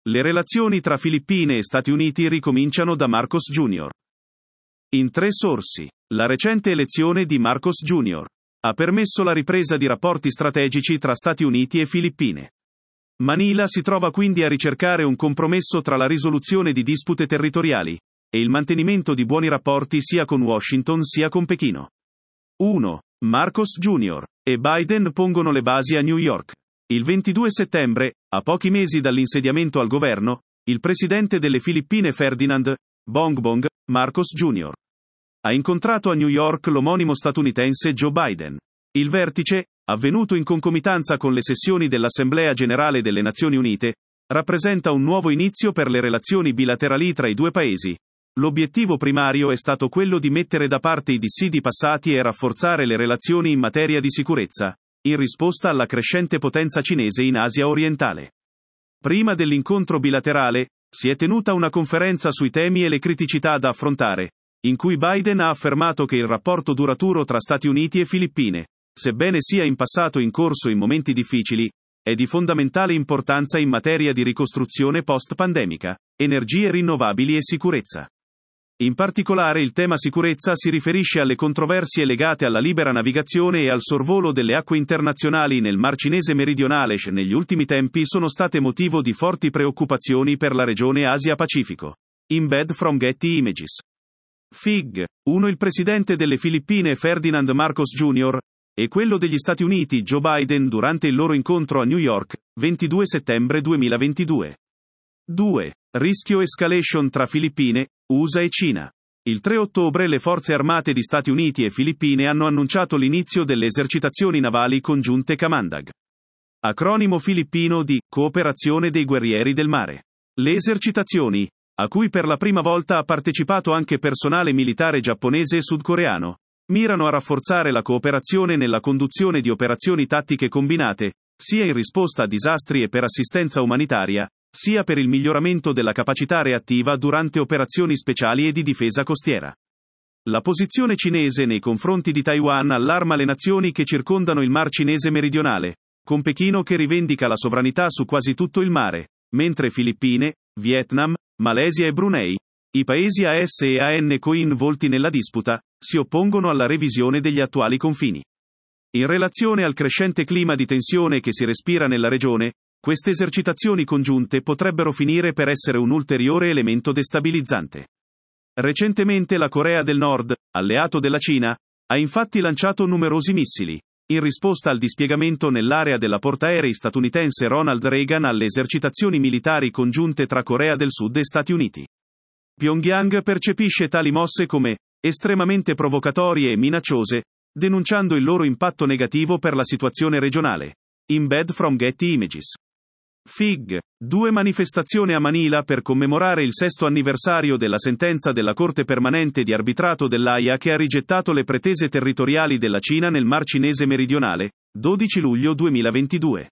Le relazioni tra Filippine e Stati Uniti ricominciano da Marcos Jr. In 3 sorsi. La recente elezione di Marcos Jr. ha permesso la ripresa di rapporti strategici tra Stati Uniti e Filippine. Manila si trova quindi a ricercare un compromesso tra la risoluzione di dispute territoriali e il mantenimento di buoni rapporti sia con Washington sia con Pechino. 1. Marcos Jr. e Biden pongono le basi a New York. Il 22 settembre, a pochi mesi dall'insediamento al governo, il presidente delle Filippine Ferdinand Bongbong Marcos Jr. ha incontrato a New York l'omonimo statunitense Joe Biden. Il vertice, avvenuto in concomitanza con le sessioni dell'Assemblea Generale delle Nazioni Unite, rappresenta un nuovo inizio per le relazioni bilaterali tra i due paesi. L'obiettivo primario è stato quello di mettere da parte i dissidi passati e rafforzare le relazioni in materia di sicurezza, in risposta alla crescente potenza cinese in Asia orientale. Prima dell'incontro bilaterale, si è tenuta una conferenza sui temi e le criticità da affrontare, in cui Biden ha affermato che il rapporto duraturo tra Stati Uniti e Filippine, sebbene sia in passato in corso in momenti difficili, è di fondamentale importanza in materia di ricostruzione post-pandemica, energie rinnovabili e sicurezza. In particolare il tema sicurezza si riferisce alle controversie legate alla libera navigazione e al sorvolo delle acque internazionali nel Mar Cinese meridionale che negli ultimi tempi sono state motivo di forti preoccupazioni per la regione Asia-Pacifico. Embed from Getty Images. Fig. 1. Il presidente delle Filippine Ferdinand Marcos Jr. e quello degli Stati Uniti Joe Biden durante il loro incontro a New York, 22 settembre 2022. 2. Rischio escalation tra Filippine, USA e Cina. Il 3 ottobre le forze armate di Stati Uniti e Filippine hanno annunciato l'inizio delle esercitazioni navali congiunte Kamandag. Acronimo filippino di Cooperazione dei Guerrieri del Mare. Le esercitazioni, a cui per la prima volta ha partecipato anche personale militare giapponese e sudcoreano, mirano a rafforzare la cooperazione nella conduzione di operazioni tattiche combinate, sia in risposta a disastri e per assistenza umanitaria, sia per il miglioramento della capacità reattiva durante operazioni speciali e di difesa costiera. La posizione cinese nei confronti di Taiwan allarma le nazioni che circondano il Mar Cinese meridionale, con Pechino che rivendica la sovranità su quasi tutto il mare, mentre Filippine, Vietnam, Malesia e Brunei, i paesi AS e AN coinvolti nella disputa, si oppongono alla revisione degli attuali confini. In relazione al crescente clima di tensione che si respira nella regione, queste esercitazioni congiunte potrebbero finire per essere un ulteriore elemento destabilizzante. Recentemente la Corea del Nord, alleato della Cina, ha infatti lanciato numerosi missili, in risposta al dispiegamento nell'area della portaerei statunitense Ronald Reagan alle esercitazioni militari congiunte tra Corea del Sud e Stati Uniti. Pyongyang percepisce tali mosse come estremamente provocatorie e minacciose, denunciando il loro impatto negativo per la situazione regionale. Embed from Getty Images. Fig. 2 Manifestazione a Manila per commemorare il 6° anniversario della sentenza della Corte Permanente di Arbitrato dell'Aia che ha rigettato le pretese territoriali della Cina nel Mar Cinese meridionale, 12 luglio 2022.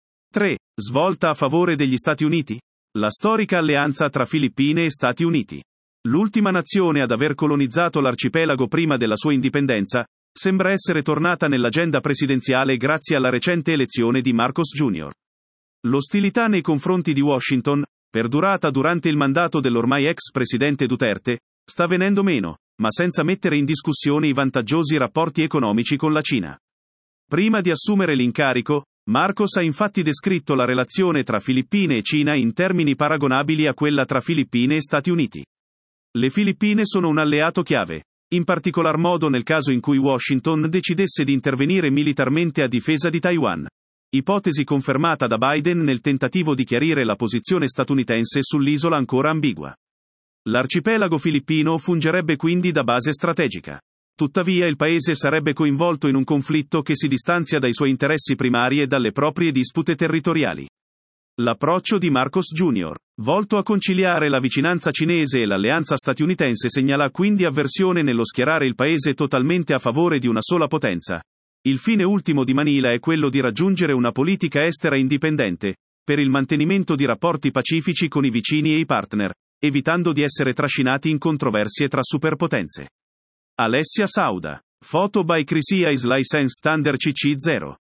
3. Svolta a favore degli Stati Uniti? La storica alleanza tra Filippine e Stati Uniti. L'ultima nazione ad aver colonizzato l'arcipelago prima della sua indipendenza, sembra essere tornata nell'agenda presidenziale grazie alla recente elezione di Marcos Jr. L'ostilità nei confronti di Washington, perdurata durante il mandato dell'ormai ex presidente Duterte, sta venendo meno, ma senza mettere in discussione i vantaggiosi rapporti economici con la Cina. Prima di assumere l'incarico, Marcos ha infatti descritto la relazione tra Filippine e Cina in termini paragonabili a quella tra Filippine e Stati Uniti. Le Filippine sono un alleato chiave, in particolar modo nel caso in cui Washington decidesse di intervenire militarmente a difesa di Taiwan. Ipotesi confermata da Biden nel tentativo di chiarire la posizione statunitense sull'isola ancora ambigua. L'arcipelago filippino fungerebbe quindi da base strategica. Tuttavia il paese sarebbe coinvolto in un conflitto che si distanzia dai suoi interessi primari e dalle proprie dispute territoriali. L'approccio di Marcos Jr., volto a conciliare la vicinanza cinese e l'alleanza statunitense, segnala quindi avversione nello schierare il paese totalmente a favore di una sola potenza. Il fine ultimo di Manila è quello di raggiungere una politica estera indipendente, per il mantenimento di rapporti pacifici con i vicini e i partner, evitando di essere trascinati in controversie tra superpotenze. Alessia Sauda. Photo by Crisia is licensed under CC0.